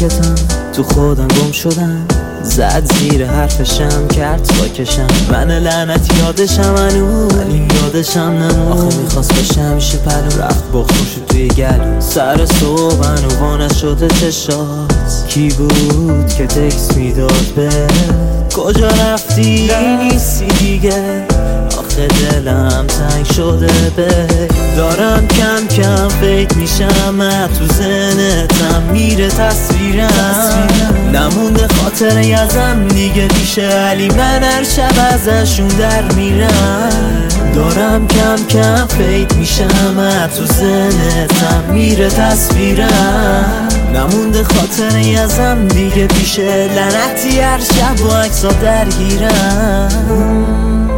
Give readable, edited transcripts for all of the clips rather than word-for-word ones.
ساکتم، تو خودم گم شدم، زد زیر حرفشم کرد باکشم. من لعنت یادشم هنوز، ولی یادشم نمون. آخه میخواست باشه همیشه پلو، رفت بخور شد توی گلو. سر صبح هنو نشده چشات، کی بود که تکس میداد به کجا رفتی نیستی دیگه. آخه دلم تنگ شده به دارم کم کم فکر میشم، تو ذهنتم میره تصویرم. نمونده خاطره ازم دیگه پیش علی، من هر شب ازشون در میرم. دارم کم کم فکر میشم، تو ذهنتم میره تصویرم. نمونده خاطره ازم دیگه پیش لعنتی، هر شب با عکسا درگیرم.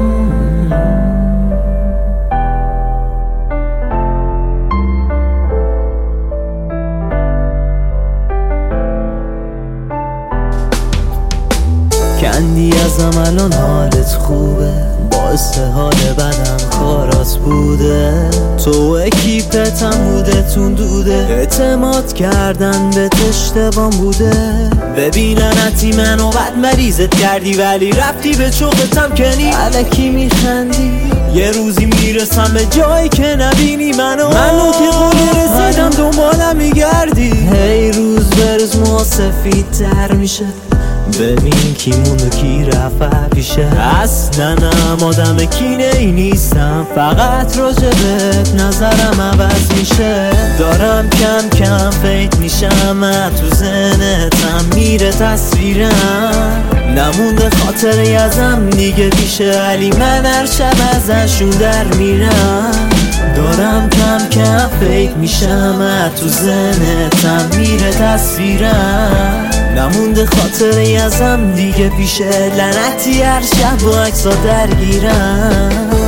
کندی ازم الان حالت خوبه، باعث حال بدم کارات بوده. تو اکیپتم بوده تون دوده، اعتماد کردن به اشتباه بوده. ببین لعنتی منو بد مریضت کردی، ولی رفتی به چوقتم کنی الکی میخندی. یه روزی میرسم به جایی که نبینی منو که قولی رسیدم دنبالم میگردی. هی روز به روز ما سفید تر میشه، ببین کی موند و کی رفت پیشه. اصلا هم آدم کینه ای نیستم، فقط راجبت نظرم عوض میشه. دارم کم کم فکر میشم، تو ذهنتم میره تصویرم. نمونده خاطره ازم دیگه پیشه علی، من هر شب ازشون در میرم. دارم کم کم فکر میشم، تو ذهنتم میره تصویرم. نمونده خاطره ازم دیگه پیشه لعنتی، هر شب با عکسا درگیرم.